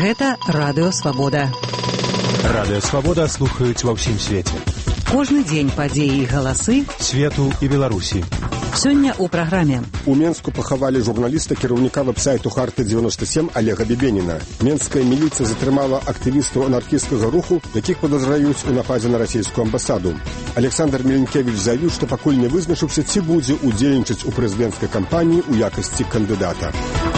Гэта Радыё Свабода. Радыё Свабода слухаюць ва ўсім свеце. Кожны дзень падзеі і галасы свету і Беларусі. Сёння ў праграме. У Менску пахавалі журналіста, кіраўніка вэб-сайту Харты-97 Олега Бебеніна. Менская міліцыя затрымала актывістаў анархісцкага руху, якіх падазраюць у нападзе на расійскую амбасаду. Александр Меленкевич заявіў, што пакуль не вызначыўся, ці будзе удзельнічаць у прэзідэнцкай кампаніі ў якасці кандыдата.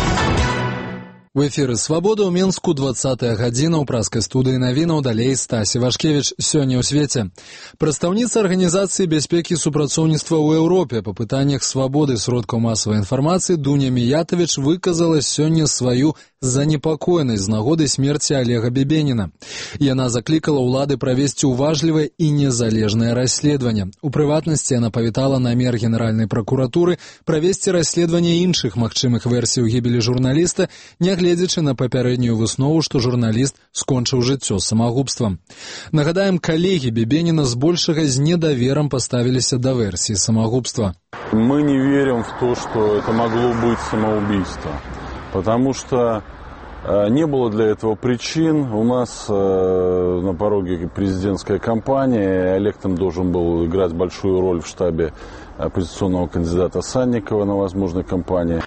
У эфіры «Свабода» ў Менску 20-я гадзіна ў праскай студыі навінаў, далей Стасі Вашкевіч. Сёння ў свеце. Прадстаўніца Арганізацыі бяспекі і супрацоўніцтва ў Еўропе па пытаннях свабоды сродкаў масавай інфармацыі Дуня Міятавіч выказала сёння сваю занепакоенасць з нагоды смерці Олега Бебеніна. Яна заклікала ўлады правесці уважлівае і незалежнае расследаванне. У прыватнасці яна павітала намер Генеральнай пракуратуры правесці расследаванне іншых магчымых версій гібелі журналіста, нягледзячы на папярэднюю выснову, што журналіст скончыў жыццё самагубствам. Нагадаем, калегі Бебеніна збольшага з недаверам паставіліся да версіі самагубства. Мы не верим в то, что это могло быть самоубийство, потому что не было для этого причин. У нас на пороге президентская кампания, Олег там должен был играть большую роль в штабе оппозиционного кандидата Санникова на возможной кампании.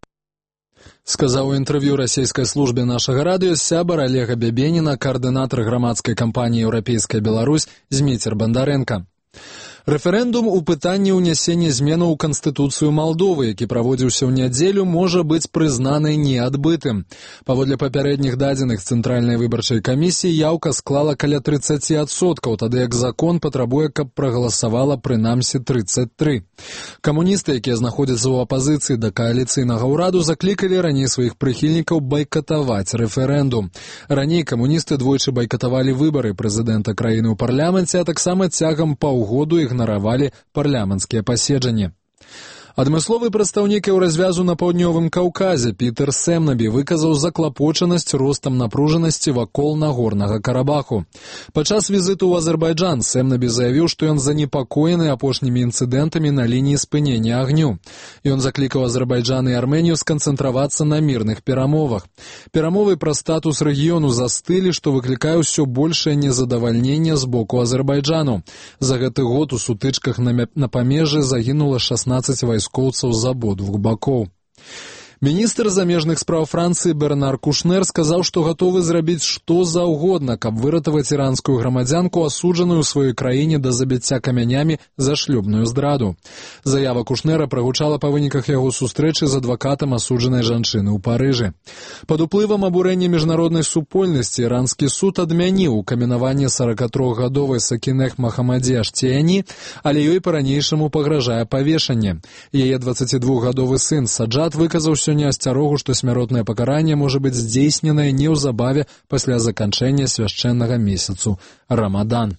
Сказаў у інтэрв'ю расійскай службе нашага радыё сябар Олега Бебеніна, каардынатар грамадскай кампаніі «Еўрапейская Беларусь» Зміцер Бандарэнка. Рэферэндум у пытанні ўнясення зменаў у Канстытуцыю Малдовы, які праводзіўся ў нядзелю, можа быць прызнаны неадбытым. Паводле папярэдніх дадзеных Цэнтральнай выбарчай камісіі яўка склала каля 30%, тады як закон патрабуе, каб прагаласавала прынамсі 33. Камуністы, якія знаходзяцца ў апазіцыі да кааліцыйнага ўраду, заклікалі раней сваіх прыхільнікаў байкатаваць рэферэндум. Раней камуністы двойчы байкатавалі выбары прэзідэнта краіны ў парламенце, а таксама цягам паўгоду ігнаравалі парламенцкія паседжанні. Адмысловы прадстаўнік Еўразвязу на паўднёвым Каўказе Пітер Сэмнабі выказаў заклапочанасць ростам напружанасці вакол Нагорнага Карабаху. Падчас візіту ў Азербайджан Сэмнабі заявіў, што ён занепакоены апошнімі інцыдэнтамі на лініі спынення агню. Ён заклікаў Азербайджан і Арменію сканцэнтравацца на мірных перамовах. Перамовы пра статус рэгіёну застылі, што выклікае ўсё большае незадавальненне з боку Азербайджану. За гэты год у сутычках на памежжы загінула 16 вайскоўцаў з абодвух бакоў. Міністр замежных спраў Францыі Бернар Кушнер сказаў, што гатовы зрабіць што заўгодна, каб выратаваць іранскую грамадзянку, асуджаную ў сваёй краіне да забіцця камянямі за шлюбную здраду. Заява Кушнера прагучала па выніках яго сустрэчы з адвакатам асуджанай жанчыны ў Парыжы. Пад уплывам абурэння міжнароднай супольнасці іранскі суд адмяніў каменаванне 43-гадовай Сакінех Махамадзе Аштияні, але ёй па-ранейшаму пагражае павешанне. Яе 22-гадовы сын Саджад выказаў сёння асцярогу, што смяротнае пакаранне можа быць здзейсненае неўзабаве пасля заканчэння свяшчэннага месяцу Рамадан.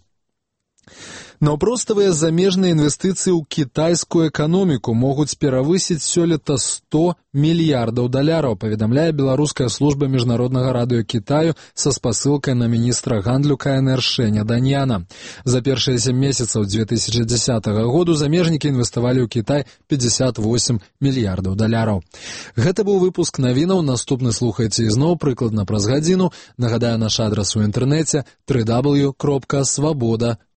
Наўпроставыя замежныя інвестыцыі ў кітайскую эканоміку могуць перавысіць сёлета $100 мільярдаў, паведамляе беларуская служба міжнароднага радыё Кітаю са спасылкай на міністра гандлю КНР Шэня Даньяна. За першыя 7 месяцаў 2010 году замежнікі інвеставалі ў Кітай $58 мільярдаў. Гэта быў выпуск навінаў, наступны слухайце ізноў прыкладна праз гадзіну. Нагадаю, наш адрас у інтэрнэце www.swaboda.org.